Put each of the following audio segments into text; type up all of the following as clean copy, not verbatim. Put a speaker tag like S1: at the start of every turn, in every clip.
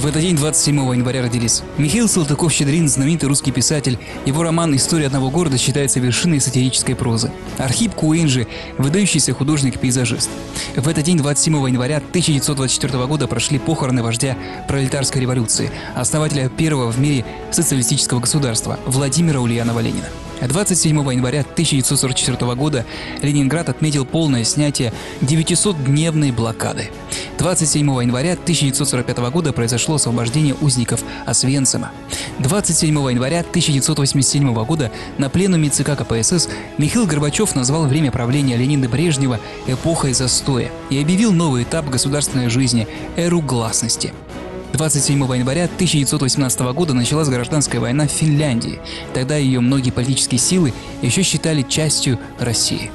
S1: В этот день, 27 января, родились Михаил Салтыков-Щедрин, знаменитый русский писатель. Его роман «История одного города» считается вершиной сатирической прозы. Архип Куинджи – выдающийся художник-пейзажист. В этот день, 27 января 1924 года, прошли похороны вождя пролетарской революции, основателя первого в мире социалистического государства Владимира Ульянова Ленина. 27 января 1944 года Ленинград отметил полное снятие 900-дневной блокады. 27 января 1945 года произошло освобождение узников Освенцима. 27 января 1987 года на пленуме ЦК КПСС Михаил Горбачев назвал время правления Леонида Брежнева эпохой застоя и объявил новый этап государственной жизни – эру гласности. 27 января 1918 года началась гражданская война в Финляндии. Тогда ее многие политические силы еще считали частью России.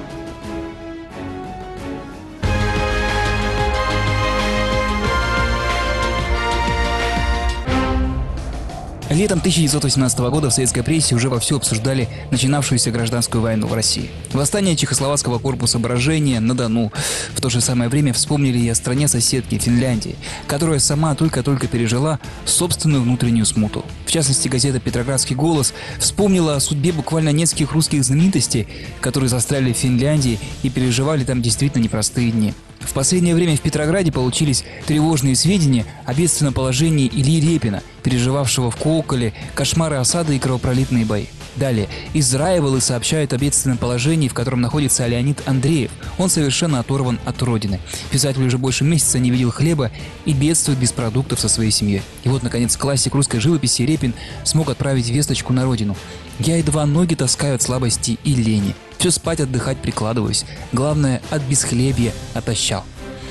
S1: Летом 1918 года в советской прессе уже вовсю обсуждали начинавшуюся гражданскую войну в России. Восстание Чехословацкого корпуса брожения на Дону. В то же самое время вспомнили и о стране-соседке Финляндии, которая сама только-только пережила собственную внутреннюю смуту. В частности, газета «Петроградский голос» вспомнила о судьбе буквально нескольких русских знаменитостей, которые застряли в Финляндии и переживали там действительно непростые дни. В последнее время в Петрограде получились тревожные сведения о бедственном положении Ильи Репина, переживавшего в Кооколе кошмары осады и кровопролитные бои. Далее. Из Раевалы сообщают о бедственном положении, в котором находится Леонид Андреев. Он совершенно оторван от родины. Писатель уже больше месяца не видел хлеба и бедствует без продуктов со своей семьей. И вот, наконец, классик русской живописи Репин смог отправить весточку на родину. «Я едва ноги таскаю от слабости и лени. Все спать, отдыхать прикладываюсь. Главное, от бесхлебья отощал».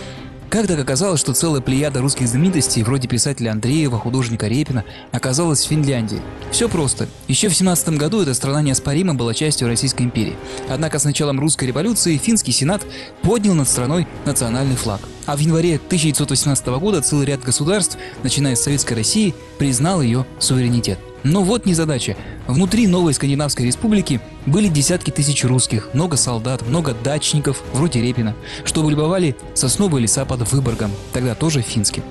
S1: Как так оказалось, что целая плеяда русских знаменитостей, вроде писателя Андреева, художника Репина, оказалась в Финляндии? Все просто. Еще в 17 году эта страна неоспоримо была частью Российской империи. Однако с началом русской революции финский сенат поднял над страной национальный флаг. А в январе 1918 года целый ряд государств, начиная с Советской России, признал ее суверенитет. Но вот незадача. Внутри новой Скандинавской республики были десятки тысяч русских, много солдат, много дачников, вроде Репина, что вылюбовали сосновые леса под Выборгом, тогда тоже финским.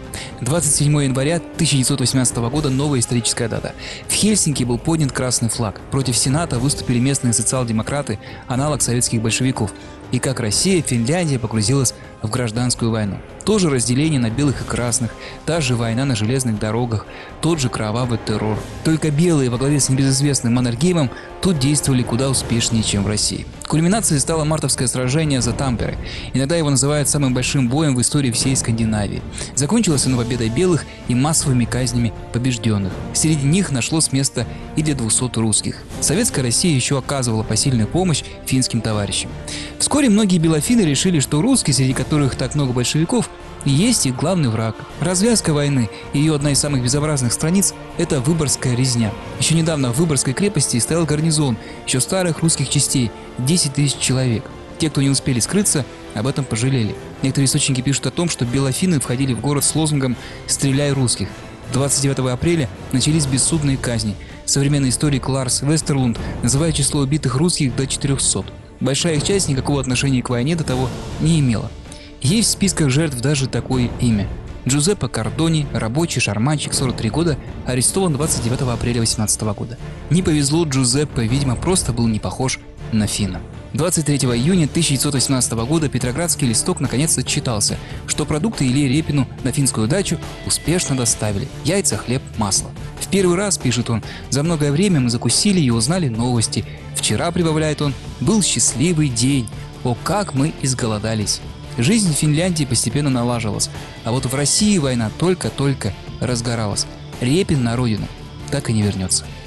S1: 27 января 1918 года – новая историческая дата. В Хельсинки был поднят красный флаг. Против Сената выступили местные социал-демократы, аналог советских большевиков. И как Россия, Финляндия погрузилась в гражданскую войну. То же разделение на белых и красных, та же война на железных дорогах, тот же кровавый террор. Только белые во главе с небезызвестным Маннергеймом тут действовали куда успешнее, чем в России. Кульминацией стало мартовское сражение за Тампере. Иногда его называют самым большим боем в истории всей Скандинавии. Закончилось оно победой белых и массовыми казнями побежденных. Среди них нашлось место и для 200 русских. Советская Россия еще оказывала посильную помощь финским товарищам. Вскоре многие белофины решили, что русские, среди которых так много большевиков, есть их главный враг. Развязка войны и ее одна из самых безобразных страниц – это Выборгская резня. Еще недавно в Выборгской крепости стоял гарнизон еще старых русских частей – 10 тысяч человек. Те, кто не успели скрыться, об этом пожалели. Некоторые источники пишут о том, что белофины входили в город с лозунгом «Стреляй русских». 29 апреля начались бессудные казни. Современный историк Ларс Вестерлунд называет число убитых русских до 400. Большая их часть никакого отношения к войне до того не имела. Есть в списках жертв даже такое имя. Джузеппе Кардони, рабочий шарманщик, 43 года, арестован 29 апреля 18 года. Не повезло Джузеппе, видимо, просто был не похож на финна. 23 июня 1918 года Петроградский листок наконец отчитался, что продукты Илье Репину на финскую дачу успешно доставили – яйца, хлеб, масло. В первый раз, пишет он, за многое время мы закусили и узнали новости. Вчера, прибавляет он, был счастливый день. О, как мы изголодались. Жизнь в Финляндии постепенно налаживалась, а вот в России война только-только разгоралась. Репин на родину так и не вернется.